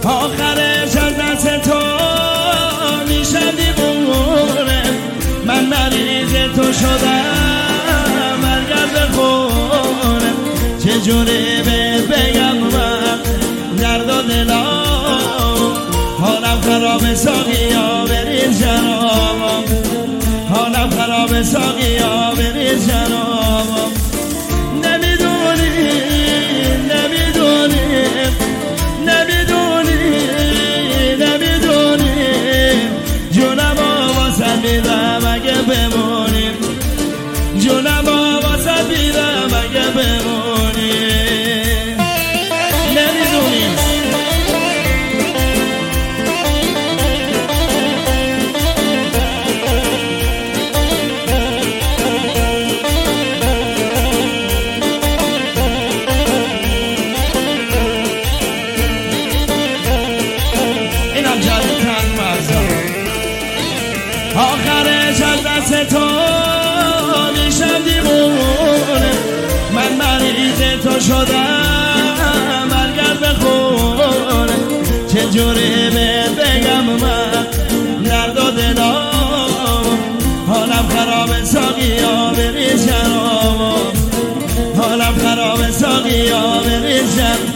آخرش از دست تو میشم دیوونه، من مریض تو شدم برگرد به خونه. چجوری بهت بگم من درد و دلام، حالم خراب ساقیا بریز جنابم، حالم خراب ساقیا بریز جنابم. میدم اگه بمونیم، جونم واسه میدم اگه بمونیم. نمیدونیم اینم جدید تن مرزا. آخرش از دست تو میشم دیوونه، من مریض تو شدم برگرد به خونه. چجوری بهت بگم من درد و دلام، حالم خراب ساقیا بریز جنابم، حالم خراب ساقیا بریز جنابم.